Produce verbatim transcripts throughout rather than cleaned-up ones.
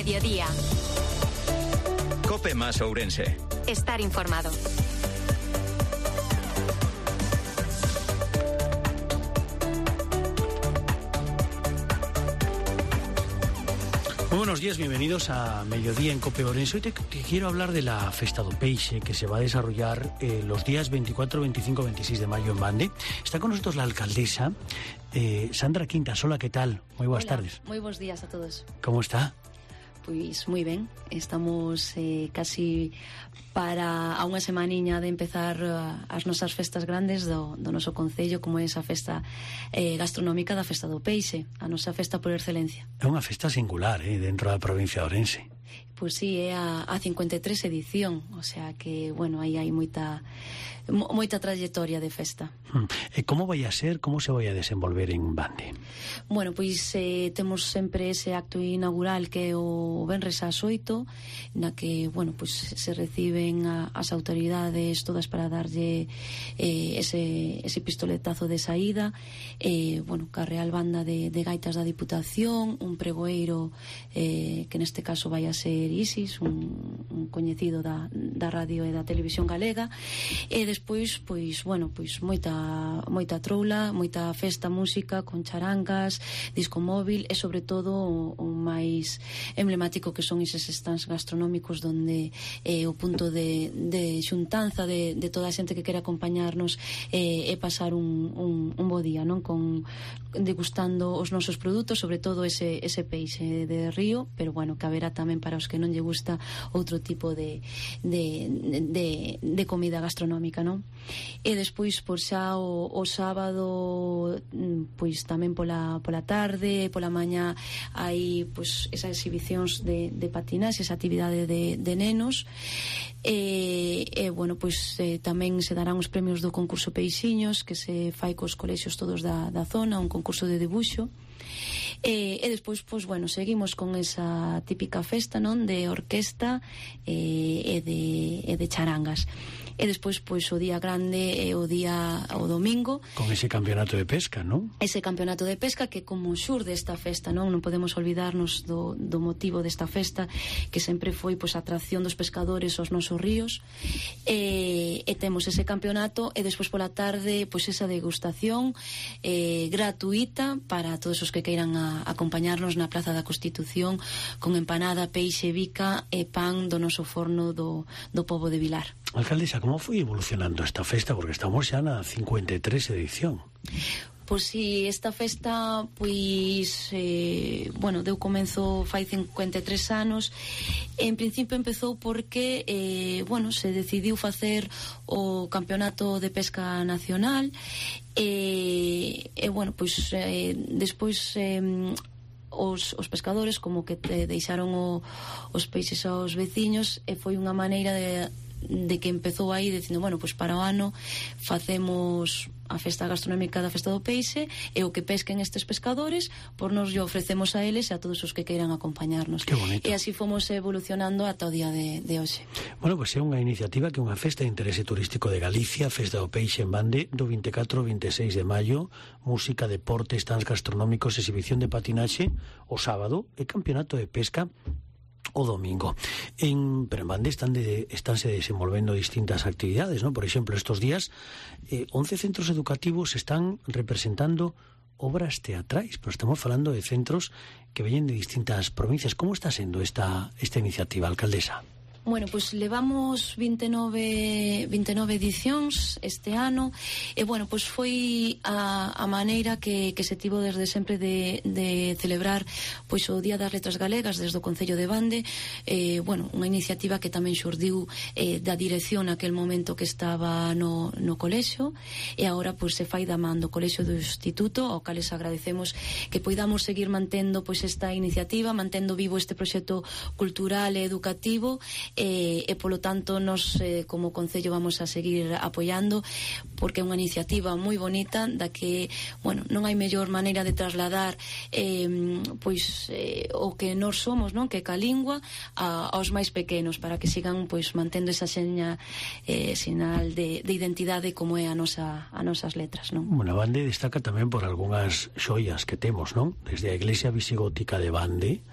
Mediodía. Cope más Ourense. Estar informado. Muy buenos días, bienvenidos a Mediodía en Cope Ourense. Hoy te, te quiero hablar de la Festa do Peixe, que se va a desarrollar eh, los días veinticuatro, veinticinco, veintiséis de mayo en Bande. Está con nosotros la alcaldesa, eh, Sandra Quintas. Hola, ¿qué tal? Muy buenas Hola, tardes. Muy buenos días a todos. ¿Cómo está? Pois moi ben, estamos eh, casi para a unha semaniña de empezar uh, as nosas festas grandes do, do noso concello, como é esa festa eh, gastronómica da Festa do Peixe, a nosa festa por excelencia. É unha festa singular, eh, dentro da provincia de Ourense. Pois sí, é a, a cincuenta e tres edición, o sea que, bueno, aí hai moita moita trayectoria de festa. E como vai a ser, como se vai a desenvolver en Bande? Bueno, pois eh, temos sempre ese acto inaugural que é o venres ás oito, na que, bueno, pois se reciben a, as autoridades todas para darlle eh, ese, ese pistoletazo de saída, eh, bueno, ca Real Banda de, de Gaitas da Diputación, un pregoeiro eh, que neste caso vai a ser Isis, un, un coñecido da, da radio e da televisión galega, e despois, pois, bueno, pois moita moita troula, moita festa, música con charangas, disco móvil e sobre todo o, o máis emblemático que son eses stands gastronómicos donde eh, o punto de, de xuntanza de, de toda a xente que quere acompañarnos eh, e pasar un, un, un bo día, non? Con degustando os nosos produtos, sobre todo ese, ese peixe de río, pero bueno, que haberá tamén para os que non lle gusta outro tipo de, de, de, de comida gastronómica, non? E despois por xa o, o sábado, pois tamén pola, pola tarde, pola mañá hai pois esas exhibicións de, de patinaxe, esa actividade de, de nenos e, e bueno, pois eh, tamén se darán os premios do concurso Peixiños que se fai cos colexios todos da, da zona, un concurso de debuxo. E, e despois, pois, bueno, seguimos con esa típica festa, non? De orquesta e, e, de, e de charangas. E despois, pois, o día grande é o día o domingo. Con ese campeonato de pesca, non? Ese campeonato de pesca que como xurde esta festa, non? Non podemos olvidarnos do, do motivo desta festa, que sempre foi, pois, a atracción dos pescadores aos nosos ríos. E, e temos ese campeonato e despois pola tarde, pois, esa degustación eh, gratuita para todos os que queiran a, acompañarnos na Praza da Constitución con empanada, peixe, bica e pan do noso forno do, do pobo de Vilar. Alcaldesa, como foi evolucionando esta festa? Porque estamos xa na cincuenta e tres edición. Pois si, esta festa, pois, eh, bueno, deu comenzo fai cincuenta e tres anos. En principio empezou porque, eh, bueno, se decidiu facer o campeonato de pesca nacional e, e bueno, pois, eh, despois... Eh, Os, os pescadores como que te deixaron o, os peixes aos veciños e foi unha maneira de, de que empezou aí dicindo, bueno, pois para o ano facemos a festa gastronómica da Festa do Peixe e o que pesquen estes pescadores por nos lle ofrecemos a eles e a todos os que queiran acompañarnos. Que bonito. E así fomos evolucionando ata o día de, de hoxe. Bueno, pois é unha iniciativa que é unha festa de interese turístico de Galicia, Festa do Peixe en Bande do vinte e catro ao vinte e seis de maio, música, deporte, stands gastronómicos, exhibición de patinaxe o sábado e campeonato de pesca o domingo. En, pero en Bande están de, estánse desenvolvendo distintas actividades, ¿no? Por exemplo, estos días eh, once centros educativos están representando obras teatrais, pero estamos falando de centros que veñen de distintas provincias. Como está sendo esta, esta iniciativa, alcaldesa? Bueno, pois pues levamos vinte e nove edicións este ano e, bueno, pois pues foi a, a maneira que, que se tivo desde sempre de, de celebrar pois o Día das Letras Galegas desde o Concello de Bande. Eh, bueno, unha iniciativa que tamén xurdiu eh, da dirección naquel momento que estaba no, no colexio e agora pois se fai da man do colexio do Instituto, ao cales agradecemos que poidamos seguir mantendo pois esta iniciativa, mantendo vivo este proxecto cultural e educativo. E, e polo tanto nos eh, como Concello vamos a seguir apoiando porque é unha iniciativa moi bonita da que, bueno, non hai mellor maneira de trasladar eh, pois eh, o que nós somos, non? Que é ca lingua a, aos máis pequenos para que sigan pois mantendo esa seña eh, sinal de, de identidade como é a nosa, a nosas letras, non? Bueno, Bande destaca tamén por algunhas xoias que temos, non? Desde a iglesia visigótica de Bande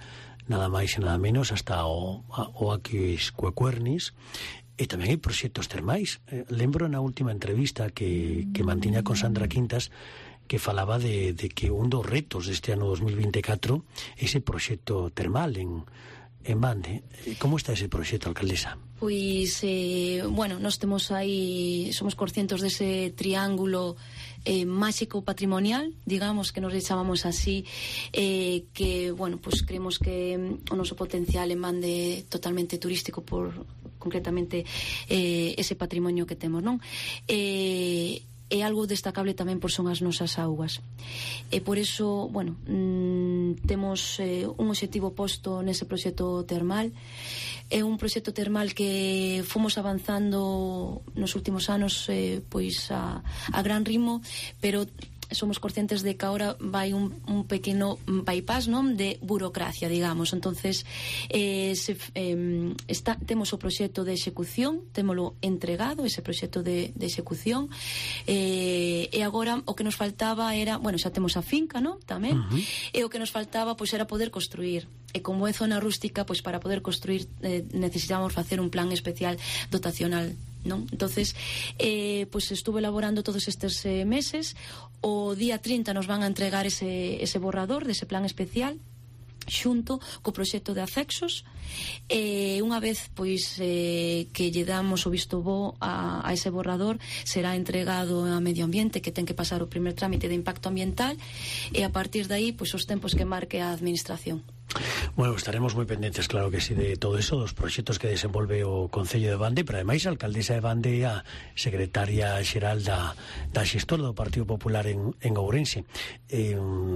nada máis e nada menos, hasta o, o Aquis Cuecuernis. E tamén hai proxectos termais. Eh, lembro na última entrevista que, que mantiña con Sandra Quintas, que falaba de, de que un dos retos deste ano dos mil veinticuatro é ese proxecto termal en, en Bande. Como está ese proxecto, alcaldesa? Pois, eh, bueno, nós temos aí, somos conscientes dese triángulo eh, máxico patrimonial, digamos, que nos chamamos así, eh, que, bueno, pues creemos que o noso potencial en Bande totalmente turístico por, concretamente, eh, ese patrimonio que temos, non? Eh, é algo destacable tamén por son as nosas augas. E por eso, bueno, mmm, temos eh, un obxectivo posto nese proxecto termal. É un proxecto termal que fomos avanzando nos últimos anos eh, pois a, a gran ritmo, pero somos conscientes de que ahora vai un, un pequeno bypass, non, de burocracia, digamos. Entonces eh, se, eh, está, temos o proxecto de execución, témolo entregado, ese proxecto de, de execución, eh, e agora o que nos faltaba era, bueno, xa temos a finca, non, tamén, uh-huh. E o que nos faltaba pois era poder construir. E como é zona rústica, pois para poder construir eh, necesitamos facer un plan especial dotacional, non? Entonces, eh, pois estuve elaborando todos estes eh, meses. O día trinta nos van a entregar ese, ese borrador dese plan especial xunto co proxecto de afexos, e unha vez pois eh, que lle damos o visto bo a, a ese borrador, será entregado a Medio Ambiente, que ten que pasar o primer trámite de impacto ambiental, e a partir de aí pois os tempos que marque a administración. Bueno, estaremos moi pendentes, claro que sí, de todo eso, dos proxectos que desenvolve o Concello de Bande, pero ademais a alcaldesa de Bande e a secretaria xeral da, da xestora do Partido Popular en, en Ourense. Eh,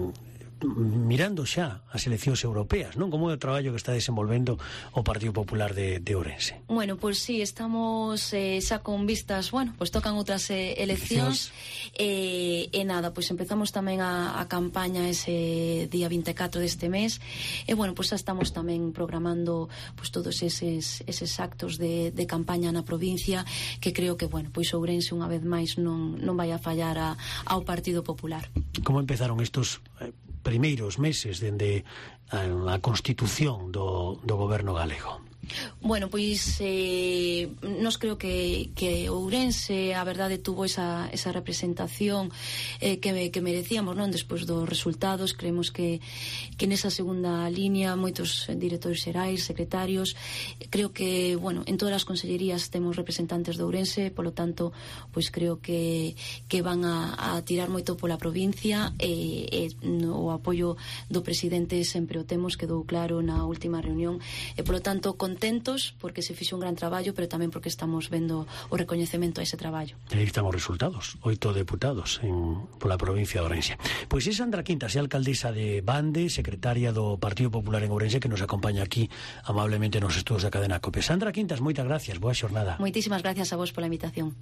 mirando xa as eleccións europeas, non? Como é o traballo que está desenvolvendo o Partido Popular de, de Ourense? Bueno, pois pues, sí, estamos eh, xa con vistas, bueno, pois pues tocan outras eh, eleccións, e eh, eh, nada, pois pues empezamos tamén a, a campaña ese día vinte e catro deste mes, e bueno, pois pues xa estamos tamén programando pois pues, todos eses, eses actos de, de campaña na provincia, que creo que, bueno, pois pues, Ourense unha vez máis non, non vai a fallar a, ao Partido Popular. Como empezaron estos eh, primeiros meses dende a, a constitución do, do goberno galego? Bueno, pois eh, nos creo que, que Ourense a verdade tuvo esa, esa representación eh, que, que merecíamos, non? Despois dos resultados, creemos que, que nesa segunda línea moitos directores xerais, secretarios, creo que, bueno, en todas as consellerías temos representantes de Ourense, polo tanto, pois creo que, que van a, a tirar moito pola provincia, e, e no, o apoio do presidente sempre o temos, quedou claro na última reunión, e polo tanto, con contentos porque se fixo un gran traballo, pero tamén porque estamos vendo o recoñecemento a ese traballo. E aí estamos resultados, oito deputados en, pola provincia de Ourense. Pois é Sandra Quintas, é alcaldesa de Bande, secretaria do Partido Popular en Ourense, que nos acompaña aquí amablemente nos estudos da cadena COPE. Sandra Quintas, moitas gracias, boa xornada. Moitísimas gracias a vos pola invitación.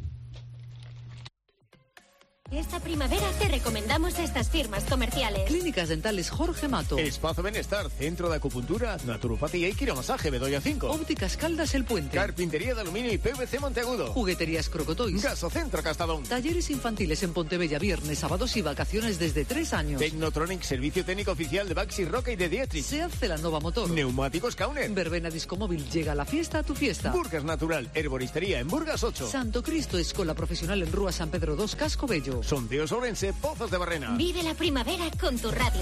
Esta primavera te recomendamos estas firmas comerciales. Clínicas Dentales Jorge Mato. Espazo Benestar, Centro de Acupuntura, Naturopatía y Quiromasaje Bedoya cinco. Ópticas Caldas El Puente. Carpintería de Aluminio y P V C Monteagudo. Jugueterías Crocotoys. Gasocentro Castadón. Talleres infantiles en Pontebella, viernes, sábados y vacaciones desde tres años. Tecnotronic, servicio técnico oficial de Baxi Roca y de Dietrich. Seat Celanova Motor. Neumáticos Kauner. Verbena Discomóvil, llega la fiesta a tu fiesta. Burgas Natural, Herboristería en Burgas ocho. Santo Cristo, Escuela Profesional en Rúa San Pedro dos, Casco Bello. Sondeos Ourense, Pozos de Barrena. Vive la primavera con tu radio.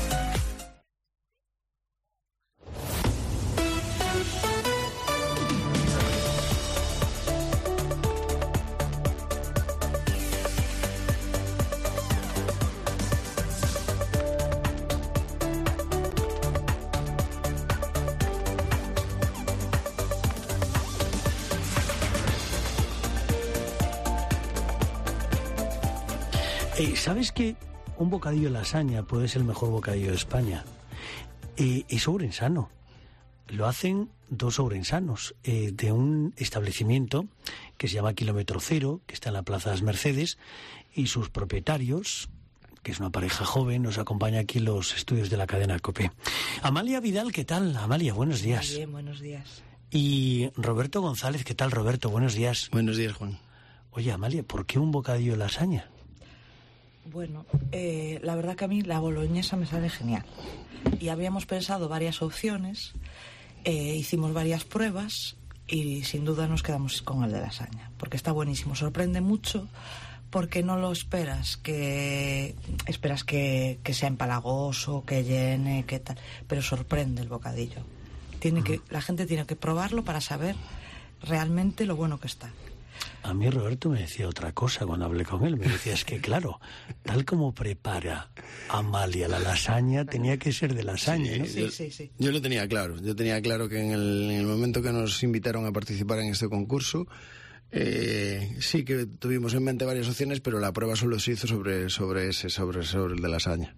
Eh, ¿Sabes que un bocadillo de lasaña puede ser el mejor bocadillo de España? Eh, es ourensano. Lo hacen dos ourensanos eh, de un establecimiento que se llama Kilómetro Cero, que está en la Plaza de las Mercedes, y sus propietarios, que es una pareja joven, nos acompaña aquí en los estudios de la cadena COPE. Amalia Vidal, ¿qué tal? Amalia, buenos días. Muy bien, buenos días. Y Roberto González, ¿qué tal, Roberto? Buenos días. Buenos días, Juan. Oye, Amalia, ¿por qué un bocadillo de lasaña? Bueno, eh, la verdad que a mí la boloñesa me sale genial. Y habíamos pensado varias opciones, eh, hicimos varias pruebas y sin duda nos quedamos con el de lasaña, porque está buenísimo, sorprende mucho, porque no lo esperas, que esperas que, que sea empalagoso, que llene, que tal, pero sorprende el bocadillo. Tiene que, la gente tiene que probarlo para saber realmente lo bueno que está. A mí Roberto me decía otra cosa cuando hablé con él. Me decía, es que claro, tal como prepara Amalia la lasaña, tenía que ser de lasaña, sí, ¿no? Sí, yo, sí, sí. Yo lo tenía claro. Yo tenía claro que en el, en el momento que nos invitaron a participar en este concurso, eh, sí que tuvimos en mente varias opciones, pero la prueba solo se hizo sobre, sobre ese, sobre, sobre el de lasaña.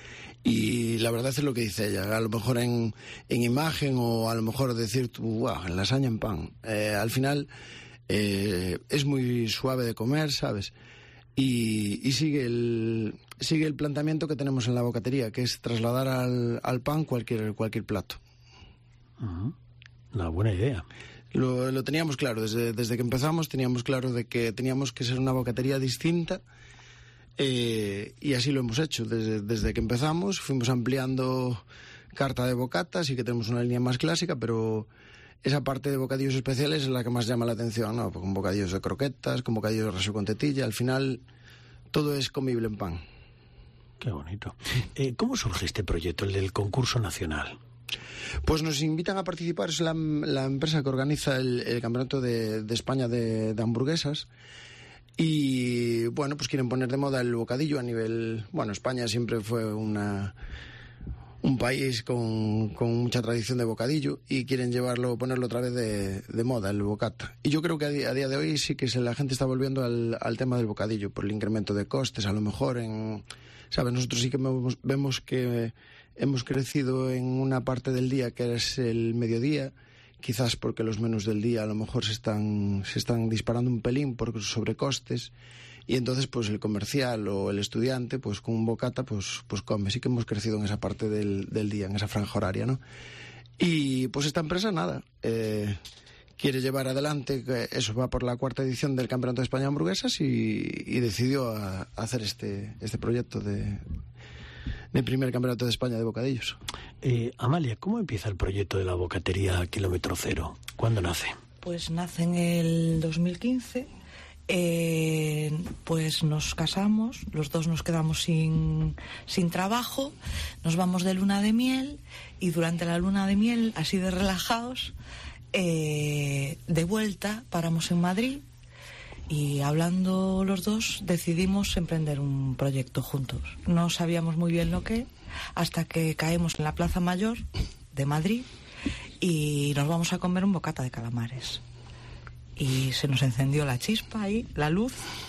Y la verdad es lo que dice ella, a lo mejor en, en imagen o a lo mejor decir, wow, lasaña en pan. Eh, al final... Eh, es muy suave de comer, ¿sabes? Y, y sigue el sigue el planteamiento que tenemos en la bocatería, que es trasladar al, al pan cualquier cualquier plato. Uh-huh. Una buena idea. Lo, lo teníamos claro, desde, desde que empezamos teníamos claro de que teníamos que ser una bocatería distinta, eh, y así lo hemos hecho. Desde, desde que empezamos fuimos ampliando carta de bocatas y que tenemos una línea más clásica, pero... esa parte de bocadillos especiales es la que más llama la atención, ¿no? Con bocadillos de croquetas, con bocadillos de raso con tetilla, al final todo es comible en pan. Qué bonito. Eh, ¿Cómo surge este proyecto, el del concurso nacional? Pues nos invitan a participar, es la, la empresa que organiza el, el campeonato de, de España de, de hamburguesas, y bueno, pues quieren poner de moda el bocadillo a nivel... Bueno, España siempre fue una... un país con, con mucha tradición de bocadillo y quieren llevarlo, ponerlo otra vez de, de moda, el bocata. Y yo creo que a día, a día de hoy sí que se, la gente está volviendo al, al tema del bocadillo por el incremento de costes, a lo mejor en... ¿Sabes? Nosotros sí que vemos, vemos que hemos crecido en una parte del día que es el mediodía, quizás porque los menús del día a lo mejor se están, se están disparando un pelín por sobrecostes. Y entonces, pues el comercial o el estudiante, pues con un bocata, pues, pues come. Sí que hemos crecido en esa parte del, del día, en esa franja horaria, ¿no? Y pues esta empresa, nada, eh, quiere llevar adelante, eso, va por la cuarta edición del Campeonato de España de Hamburguesas y, y decidió a, a hacer este, este proyecto de, de primer Campeonato de España de bocadillos. Eh, Amalia, ¿cómo empieza el proyecto de la bocatería Kilómetro Cero? ¿Cuándo nace? Pues nace en el dos mil quince... Eh, pues nos casamos, los dos nos quedamos sin, sin trabajo, nos vamos de luna de miel y durante la luna de miel, así de relajados, eh, de vuelta paramos en Madrid y hablando los dos decidimos emprender un proyecto juntos. No sabíamos muy bien lo que, hasta que caemos en la Plaza Mayor de Madrid y nos vamos a comer un bocata de calamares. Y se nos encendió la chispa ahí, la luz,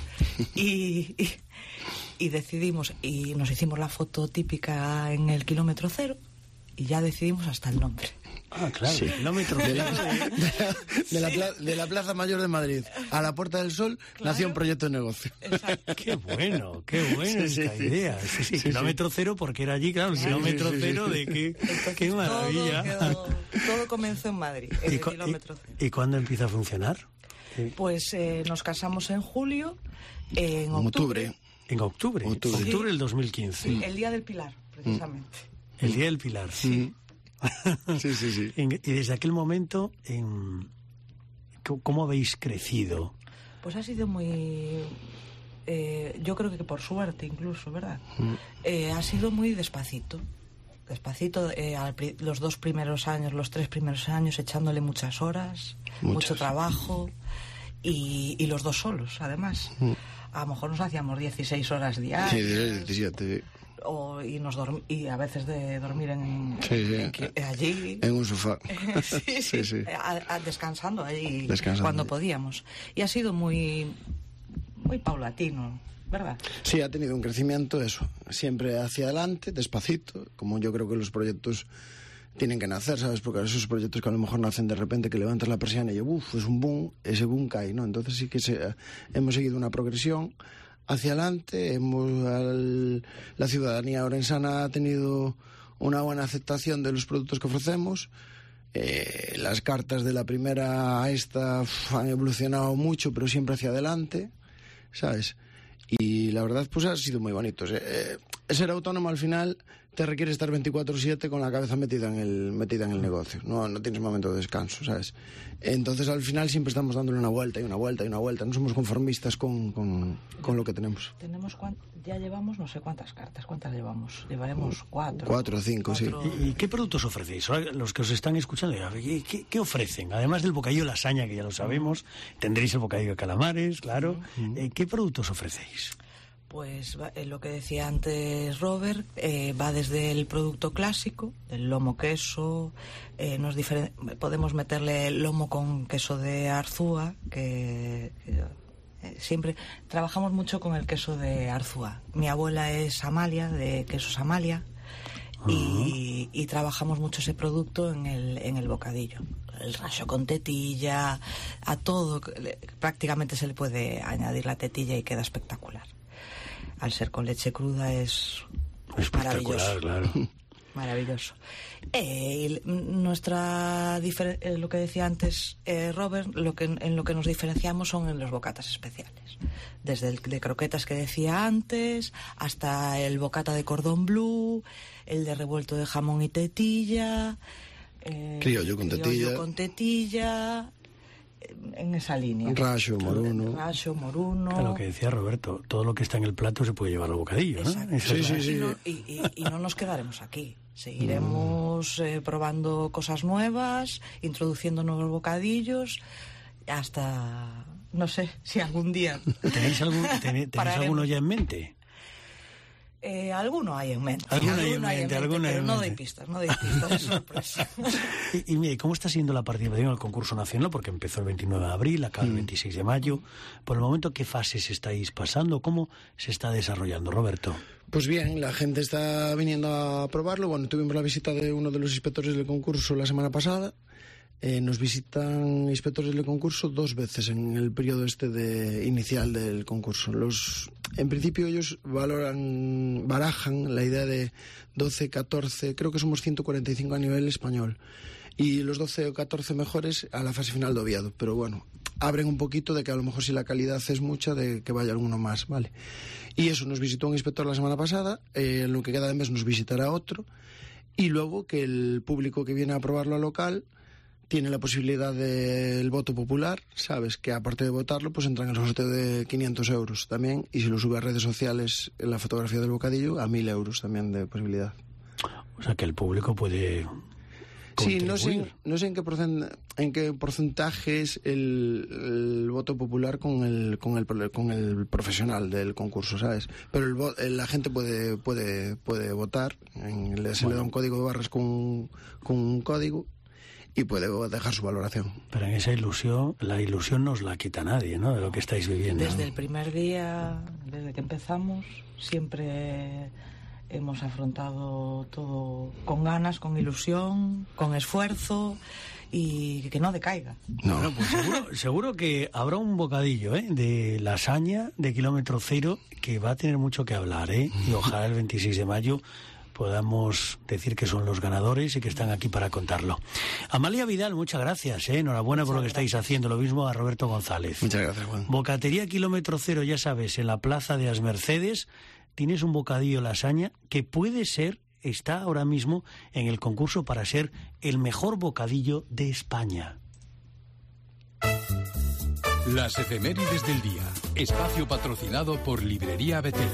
y, y, y decidimos, y nos hicimos la foto típica en el kilómetro cero, y ya decidimos hasta el nombre. Ah, claro, sí. Kilómetro de la, de, la, de, la, de la Plaza Mayor de Madrid a la Puerta del Sol, claro. Nació un proyecto de negocio. Exacto. Qué bueno, qué buena sí, esta sí, idea. Sí, sí, sí, kilómetro sí. cero porque era allí, claro, el sí, kilómetro sí, sí, cero sí. de qué, Entonces, qué maravilla. Todo, quedó, todo comenzó en Madrid, en el kilómetro cero. ¿Y, ¿Y cuándo empieza a funcionar? Pues eh, nos casamos en julio, eh, en octubre. En octubre, octubre, sí. octubre del dos mil quince. Sí, el Día del Pilar, precisamente. El Día del Pilar, sí. Sí, sí, sí. Y desde aquel momento, en... ¿cómo habéis crecido? Pues ha sido muy... Eh, yo creo que por suerte incluso, ¿verdad? Mm. Eh, ha sido muy despacito. Despacito, eh, al, los dos primeros años, los tres primeros años, echándole muchas horas, muchas. mucho trabajo, y, y los dos solos, además. Mm. A lo mejor nos hacíamos dieciséis horas diarias. Sí, diecisiete. O, y, nos dorm, y a veces de dormir en, sí, sí. en allí. En un sofá. sí, sí, sí, sí. A, a, descansando allí descansando. Cuando podíamos. Y ha sido muy, muy paulatino. ¿Verdad? Sí, ha tenido un crecimiento, eso, siempre hacia adelante, despacito, como yo creo que los proyectos tienen que nacer, ¿sabes? Porque esos proyectos que a lo mejor nacen de repente, que levantas la persiana y uff, es un boom, ese boom cae, ¿no? Entonces sí que se, hemos seguido una progresión hacia adelante, hemos, al, la ciudadanía orensana ha tenido una buena aceptación de los productos que ofrecemos, eh, las cartas de la primera a esta uf, han evolucionado mucho, pero siempre hacia adelante, ¿sabes? y la verdad pues ha sido muy bonito. Eh, ser autónomo al final te requiere estar veinticuatro siete con la cabeza metida en el metida en el negocio, no, no tienes momento de descanso, ¿sabes? Entonces al final siempre estamos dándole una vuelta y una vuelta y una vuelta, no somos conformistas con, con, con lo que tenemos. Tenemos ya llevamos no sé cuántas cartas, ¿cuántas llevamos? Llevaremos cuatro. Cuatro o cinco, cuatro... sí. ¿Y, ¿Y qué productos ofrecéis? Ahora, los que os están escuchando, ¿qué, qué ofrecen? Además del bocadillo de lasaña, que ya lo sabemos, tendréis el bocadillo de calamares, claro. Uh-huh. Eh, ¿Qué productos ofrecéis? Pues eh, lo que decía antes Robert, eh, va desde el producto clásico, el lomo queso, eh, nos diferen... podemos meterle lomo con queso de Arzúa, que, que eh, siempre trabajamos mucho con el queso de Arzúa. Mi abuela es Amalia, de Quesos Amalia, uh-huh. y, y trabajamos mucho ese producto en el, en el bocadillo. El racho con tetilla, a todo, prácticamente se le puede añadir la tetilla y queda espectacular. Al ser con leche cruda es maravilloso. Claro. Maravilloso. Eh, nuestra difer- eh, lo que decía antes eh, Robert, lo que en lo que nos diferenciamos son en los bocatas especiales. Desde el de croquetas que decía antes, hasta el bocata de cordón blue, el de revuelto de jamón y tetilla, eh, criollo con criollo tetilla, con tetilla, en esa línea. Racho, moruno. Racho, moruno. Claro, lo que decía Roberto, todo lo que está en el plato se puede llevar al bocadillo, ¿no? Sí, sí, sí. Y no, y, y, y no nos quedaremos aquí. Seguiremos eh, probando cosas nuevas, introduciendo nuevos bocadillos, hasta, no sé, si algún día... ¿Tenéis, algún, ten, ¿tenéis alguno ya en mente? Eh, alguno hay en mente. Alguno hay en mente, alguno pero en no mente. doy pistas, no doy pistas, es sorpresa. y, y mire, ¿cómo está siendo la participación en el concurso nacional? Porque empezó el veintinueve de abril, acaba el veintiséis de mayo. Por el momento, ¿qué fases estáis pasando? ¿Cómo se está desarrollando, Roberto? Pues bien, la gente está viniendo a probarlo. Bueno, tuvimos la visita de uno de los inspectores del concurso la semana pasada. Eh, nos visitan inspectores del concurso dos veces en el periodo este de inicial del concurso. Los, en principio ellos valoran, barajan la idea de doce, catorce, creo que somos ciento cuarenta y cinco a nivel español, y los doce o catorce mejores a la fase final de Oviedo. Pero bueno, abren un poquito de que a lo mejor si la calidad es mucha, de que vaya alguno más, ¿vale? Y eso, nos visitó un inspector la semana pasada, eh, en lo que queda de mes nos visitará otro, y luego que el público que viene a probarlo al local tiene la posibilidad del voto popular, ¿sabes? Que aparte de votarlo, pues entra en el sorteo de quinientos euros también, y si lo sube a redes sociales en la fotografía del bocadillo, a mil euros también de posibilidad. O sea que el público puede... Sí, no sé, no sé en qué porcent- en qué porcentaje es el, el voto popular con el, con el con el profesional del concurso, ¿sabes? Pero el vo- la gente puede puede puede votar, en, le, se bueno. le da un código de barras con, con un código y puede dejar su valoración. Pero en esa ilusión, la ilusión no os la quita nadie, ¿no? De lo que estáis viviendo. Desde ¿no? el primer día, desde que empezamos, siempre hemos afrontado todo con ganas, con ilusión, con esfuerzo y que no decaiga. No, no pues seguro, seguro que habrá un bocadillo ¿eh? de lasaña de kilómetro cero que va a tener mucho que hablar, ¿eh? Y ojalá el veintiséis de mayo podamos decir que son los ganadores y que están aquí para contarlo. Amalia Vidal, muchas gracias, ¿eh? Enhorabuena muchas por lo que gracias. Estáis haciendo. Lo mismo a Roberto González. Muchas gracias, Juan. Bocatería Kilómetro Cero, ya sabes, en la plaza de As Mercedes. Tienes un bocadillo lasaña que puede ser, está ahora mismo en el concurso para ser el mejor bocadillo de España. Las efemérides del día. Espacio patrocinado por Librería Betel.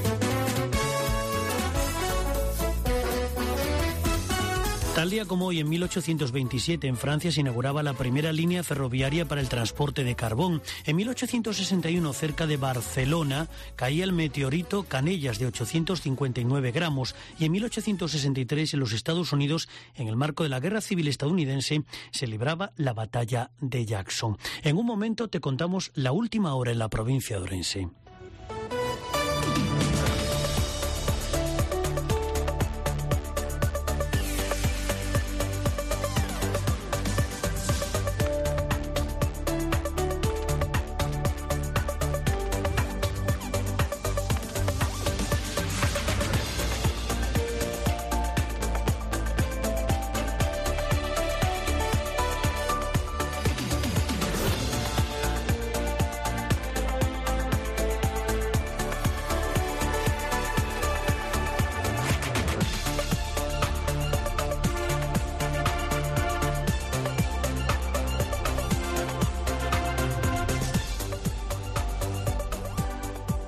Tal día como hoy, en mil ochocientos veintisiete, en Francia se inauguraba la primera línea ferroviaria para el transporte de carbón. En mil ochocientos sesenta y uno, cerca de Barcelona, caía el meteorito Canellas de ochocientos cincuenta y nueve gramos. Y en mil ochocientos sesenta y tres, en los Estados Unidos, en el marco de la Guerra Civil estadounidense, se libraba la batalla de Jackson. En un momento te contamos la última hora en la provincia de Orense.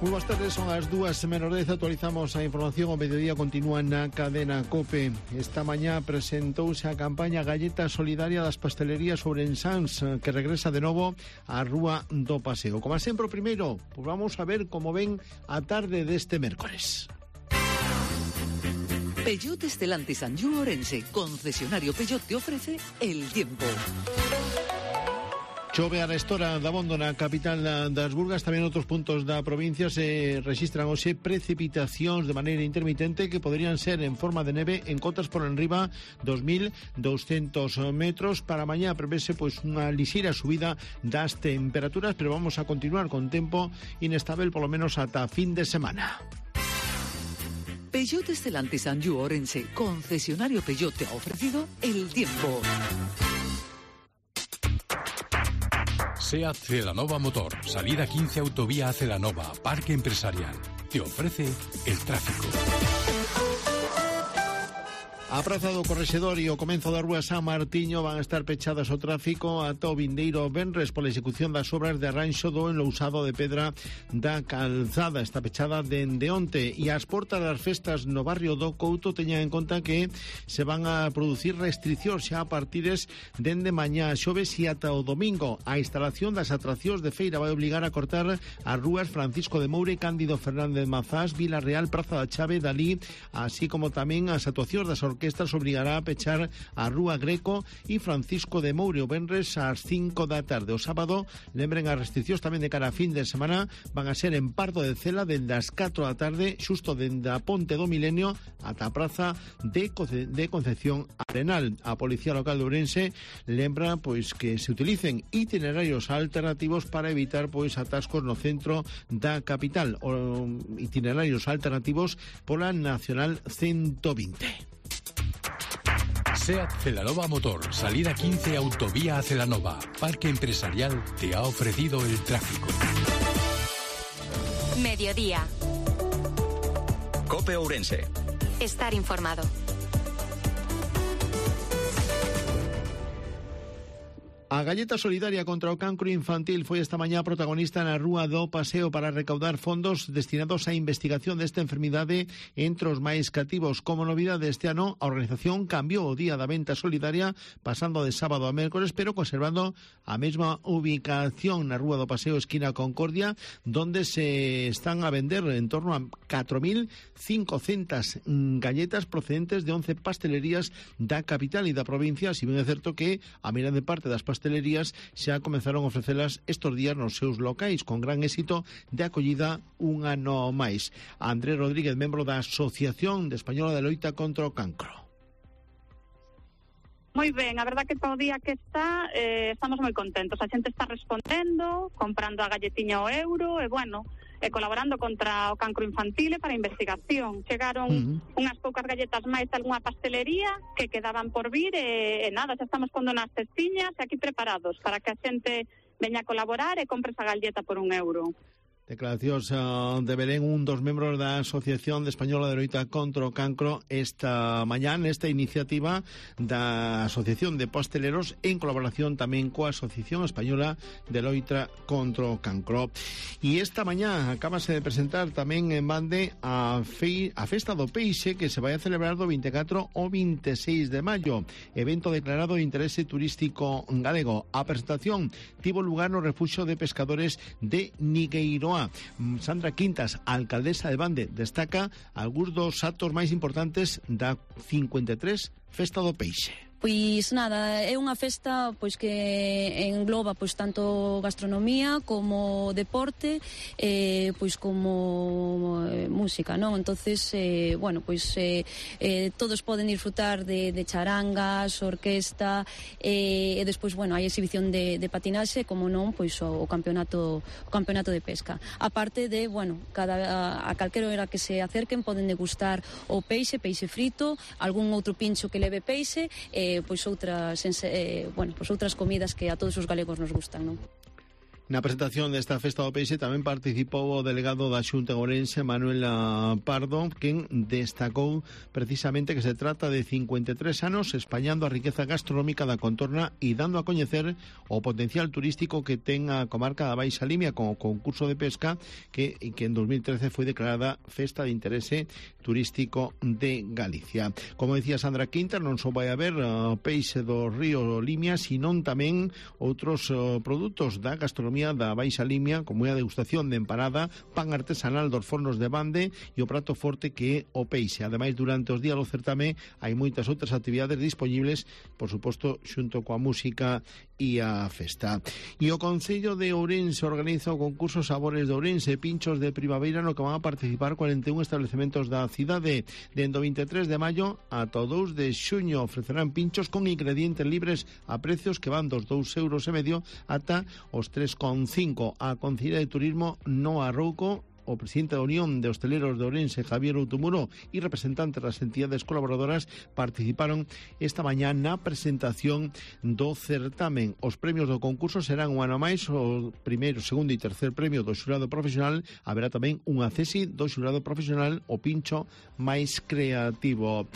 Moi boas tardes, son as dúas menos dez. Actualizamos a información. O mediodía continúa na cadena COPE. Esta mañá presentouse a campaña Galleta Solidaria das Pastelerías Ourensáns, que regresa de novo á Rúa do Paseo. Como sempre, o primeiro, pues vamos a ver como ven a tarde deste mércores. Peugeot Stellantis Anjou Ourense, concesionario Peugeot, te ofrece el tiempo. Chove a restora da Bondo na capital das Burgas. Tamén outros puntos da provincia se registran hoxe precipitacións de maneira intermitente que poderían ser en forma de neve en cotas por enriba dos mil douscentos metros. Para mañá prevese pois unha lixeira subida das temperaturas, pero vamos a continuar con tempo inestable polo menos ata fin de semana. Peugeot Stellantis Anjou Ourense, concesionario Peugeot, te ha ofrecido el tiempo. SEAT Celanova Motor, salida quince autovía a Celanova, Parque Empresarial. Te ofrece el tráfico. A Praza do Correxedor e o comenzo da Rúa San Martiño van a estar pechadas ao tráfico ata o vindeiro venres pola execución das obras de arranxo do enlousado de pedra da calzada. Está pechada dende onte, e as portas das festas no barrio do Couto teñan en conta que se van a producir restriccións xa a partires dende mañá xoves e ata o domingo. A instalación das atraccións de feira vai obligar a cortar as rúas Francisco de Moure, Cándido Fernández Mazás, Vila Real, Praza da Chave, Dalí, así como tamén as actuacións das orquestas obrigará a pechar a Rúa Greco e Francisco de Moure o venres ás cinco da tarde. O sábado, lembren, as restriccións tamén de cara a fin de semana van a ser en Pardo de Cela dende as catro da tarde, xusto dende a Ponte do Milenio ata a Praza de, Conce- de Concepción Arenal. A Policía Local de Ourense lembra pois que se utilicen itinerarios alternativos para evitar pois atascos no centro da capital, o itinerarios alternativos pola Nacional ciento vinte. SEAT Celanova Motor, salida quince autovía a Celanova, Parque Empresarial, te ha ofrecido el tráfico. Mediodía. COPE Ourense. Estar informado. A Galleta Solidaria contra o cancro infantil foi esta mañá protagonista na Rúa do Paseo para recaudar fondos destinados á investigación desta enfermidade entre os máis cativos. Como novidade este ano, a organización cambiou o día da venta solidaria, pasando de sábado a mércores, pero conservando a mesma ubicación na Rúa do Paseo, esquina Concordia, donde se están a vender en torno a catro mil cincocentas galletas procedentes de once pastelerías da capital e da provincia. Si ben é certo que a mirade parte das pastelerías xa comenzaron a ofrecelas estos días nos seus locais, con gran éxito de acollida un ano máis. Andrés Rodríguez, membro da Asociación de Española de Loita contra o Cancro. Moi ben, a verdad que todo o día que está eh, estamos moi contentos. A xente está respondendo, comprando a galletiña ao euro e, bueno, e colaborando contra o cancro infantil e para a investigación. Chegaron uh-huh. unhas poucas galletas máis de algunha pastelería que quedaban por vir e, e nada, xa estamos pondo nas cestiñas e aquí preparados para que a xente veña a colaborar e compre esa galleta por un euro. Declaracións uh, de Belén, un dos membros da Asociación de Española de Loita contra o Cancro, esta mañá nesta iniciativa da Asociación de Pasteleros en colaboración tamén coa Asociación Española de Loita contra o Cancro. E esta mañá acabase de presentar tamén en Bande a, fei, a Festa do Peixe, que se vai a celebrar do vinte e catro ao vinte e seis de maio, evento declarado de interese turístico galego. A presentación tivo lugar no Refuxio de Pescadores de Nigueiroa. Sandra Quintas, alcaldesa de Bande, destaca algúns dos actos máis importantes da cincuenta e tres Festa do Peixe. Pois nada, é unha festa pois que engloba pois tanto gastronomía como deporte, eh, pois como eh, música, non? Entonces, eh, bueno, pois eh, eh, todos poden disfrutar de, de charangas, orquesta, eh, e despois, bueno, hai exhibición de, de patinaxe, como non, pois o, o campeonato o campeonato de pesca. A parte de, bueno, cada a, a calquera hora que se acerquen poden degustar o peixe, peixe frito, algún outro pincho que leve peixe, eh, pois outras eh, bueno, pois outras comidas que a todos os galegos nos gustan, non? Na presentación desta festa do peixe tamén participou o delegado da Xunta en Ourense, Manuel Pardo, quen destacou precisamente que se trata de cincuenta e tres anos españando a riqueza gastronómica da contorna e dando a coñecer o potencial turístico que ten a comarca da Baixa Limia con o concurso de pesca que, que en dos mil trece foi declarada Festa de Interese Turístico de Galicia. Como decía Sandra Quinter, non só vai haber uh, peixe do río Limia, senón tamén outros uh, produtos da gastronomía da Baixa Limia, como é a degustación de empanada, pan artesanal dos fornos de Bande e o prato forte que é o peixe. Ademais, durante os días do certame hai moitas outras actividades disponibles, por suposto, xunto coa música e a festa. E o Concello de Ourense organiza o concurso Sabores de Ourense, pinchos de primavera, no que van a participar cuarenta e un establecementos da cidade. Dende o vinte e tres de maio ata o dous de xuño ofrecerán pinchos con ingredientes libres a precios que van dos dous euros e medio ata os tres con cinco. A Concellería de Turismo Noa Rouco, o presidente da Unión de Hosteleros de Ourense, Javier Outumuro, e representantes das entidades colaboradoras participaron esta mañá na presentación do certamen. Os premios do concurso serán un ano máis o primeiro, segundo e tercer premio do xurado profesional. Haberá tamén unha cesi do xurado profesional, o pincho máis creativo.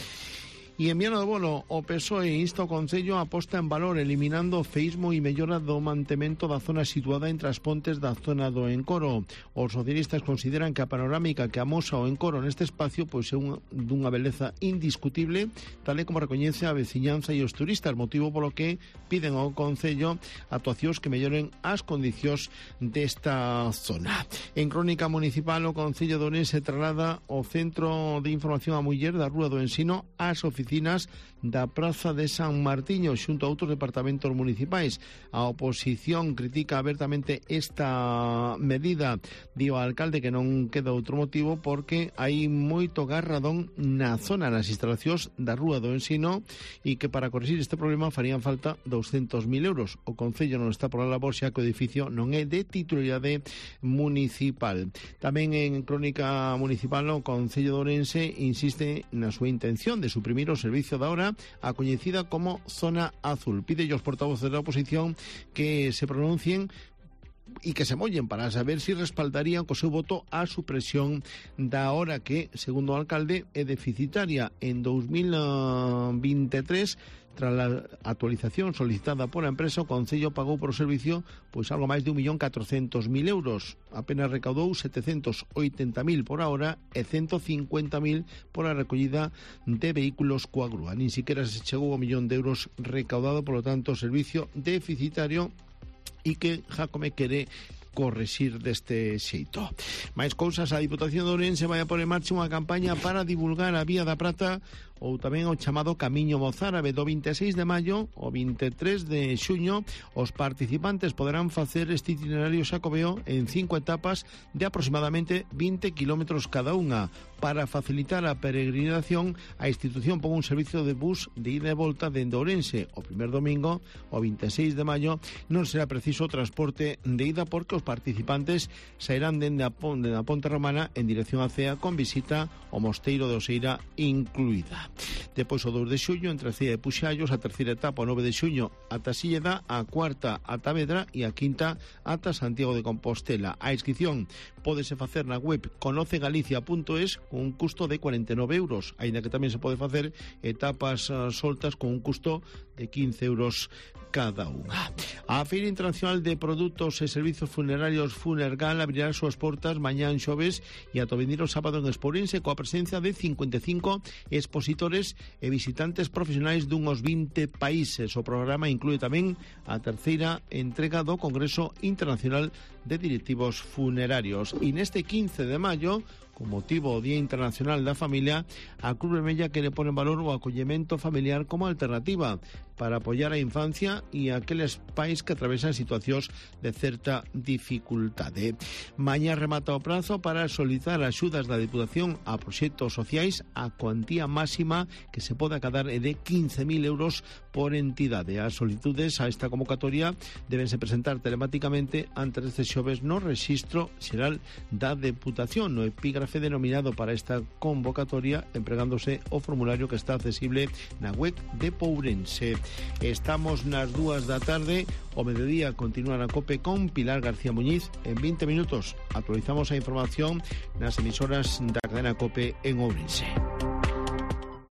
E en Viana do Bolo, o P S O E insta o Concello a posta en valor eliminando o feísmo e mellora do mantemento da zona situada entre as pontes da zona do Encoro. Os socialistas consideran que a panorámica que amosa o Encoro neste espacio pois é unha, dunha beleza indiscutible, tal e como recoñece a veciñanza e os turistas, motivo polo que piden ao Concello actuacións que melloren as condicións desta zona. En crónica municipal, o Concello de Ourense traslada o Centro de Información a Muller da Rúa do Ensino ás oficinas da Praza de San Martiño xunto a outros departamentos municipais. A oposición critica abertamente esta medida. Di o alcalde que non queda outro motivo porque hai moito garradón na zona, nas instalacións da Rúa do Ensino, e que para corrixir este problema farían falta doscientos mil euros. O Concello non está por a labor xa que o edificio non é de titularidade municipal. Tamén en crónica municipal, o Concello de Ourense insiste na súa intención de suprimir o servicio da hora a coñecida como Zona Azul. Pide aos portavoces da oposición que se pronuncien e que se mollen para saber si respaldarían co seu voto a supresión da hora que, segundo o alcalde, é deficitaria. En dos mil vinte e tres, tras a actualización solicitada por a empresa, o Concello pagou por o servicio pois algo máis de un millón catrocentos mil euros. Apenas recaudou setecentos oitenta mil por a hora e ciento cincuenta mil por a recollida de vehículos coa grúa. Nin siquiera se chegou ao millón de euros recaudado, polo tanto, servicio deficitario e que Jacome quere correxir deste xeito. Mais cousas, a Diputación de Ourense vai a pôr en marcha unha campaña para divulgar a Vía da Prata, ou tamén o chamado Camiño Mozárabe. Do vinte e seis de maio ao vinte e tres de xuño, os participantes poderán facer este itinerario xacobeo en cinco etapas de aproximadamente vinte kilómetros cada unha. Para facilitar a peregrinación, a institución pon un servicio de bus de ida e volta dende Ourense. O primer domingo, o vinte e seis de maio, non será preciso transporte de ida porque os participantes sairán dende a, dende a Ponte Romana en dirección a Cea con visita ao Mosteiro de Oseira incluída. Depois, o dous de xuño, entre Cea e Puxallos, a terceira etapa, o nove de xuño ata Silleda, a cuarta ata Vedra e a quinta ata Santiago de Compostela. A inscripción pódese facer na web conoce galicia punto es con un custo de cuarenta e nove euros, aínda que tamén se pode facer etapas uh, soltas con un custo de quince euros cada unha. A Feira Internacional de Produtos e Servizos Funerarios Funergal abrirá as súas portas mañá en xoves e ata o vindeiro sábado en Espourense, coa presencia de cincuenta e cinco expositores e visitantes profesionais dunhos vinte países. O programa inclúe tamén a terceira entrega do Congreso Internacional de Directivos Funerarios. E neste quince de maio, con motivo do Día Internacional da Familia, a Cruz Vermella quere pôr en valor o acollemento familiar como alternativa para apoiar a infancia e aqueles pais que atravesan situacións de certa dificultade. Mañá remata o prazo para solicitar axudas da Diputación a proxectos sociais. A cuantía máxima que se pode acadar é de quince mil euros por entidade. As solicitudes a esta convocatoria debense presentar telemáticamente antes deste xoves no rexistro xeral da Deputación, no epígrafe denominado para esta convocatoria, empregándose o formulario que está accesible na web de Pourense. Estamos nas dúas da tarde, o mediodía continúa na COPE con Pilar García Muñiz. En veinte minutos actualizamos a información nas emisoras da cadena COPE en Ourense.